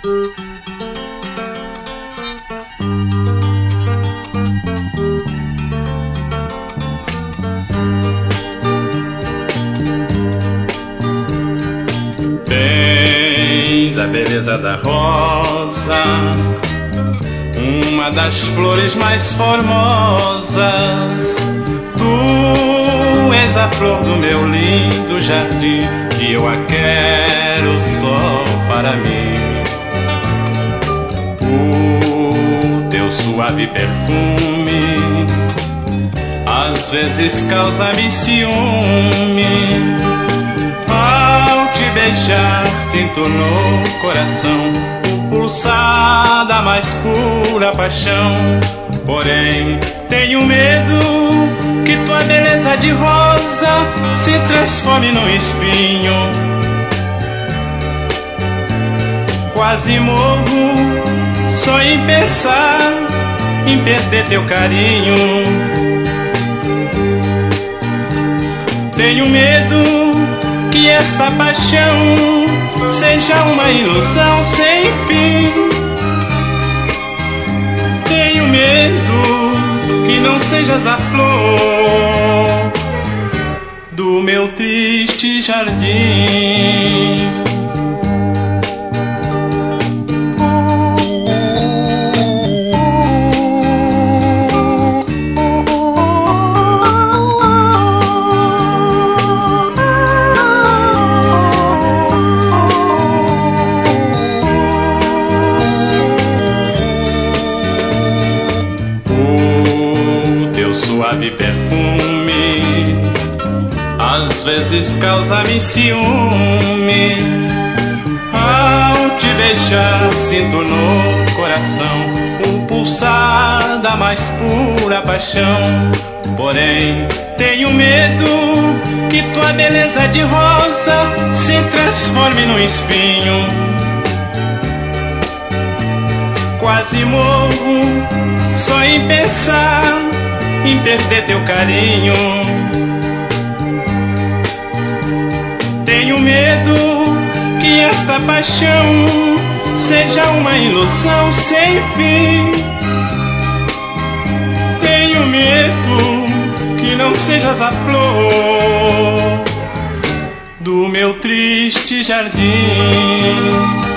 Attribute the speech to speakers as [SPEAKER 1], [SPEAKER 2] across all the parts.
[SPEAKER 1] Tens a beleza da rosa, uma das flores mais formosas. Tu és a flor do meu lindo jardim, e eu a quero só para mim. O teu suave perfume às vezes causa-me ciúme. Ao te beijar sinto no coração pulsar da mais pura paixão. Porém tenho medo que tua beleza de rosa se transforme num espinho. Quase morro só em pensar em perder teu carinho. Tenho medo que esta paixão seja uma ilusão sem fim. Tenho medo que não sejas a flor do meu triste jardim. Suave perfume às vezes causa-me ciúme. Ao te beijar sinto no coração o pulsar da mais pura paixão. Porém tenho medo que tua beleza de rosa se transforme num espinho. Quase morro só em pensar em perder teu carinho. Tenho medo que esta paixão seja uma ilusão sem fim. Tenho medo que não sejas a flor do meu triste jardim,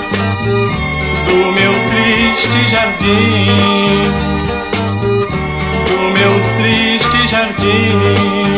[SPEAKER 1] do meu triste jardim, do meu triste jardim.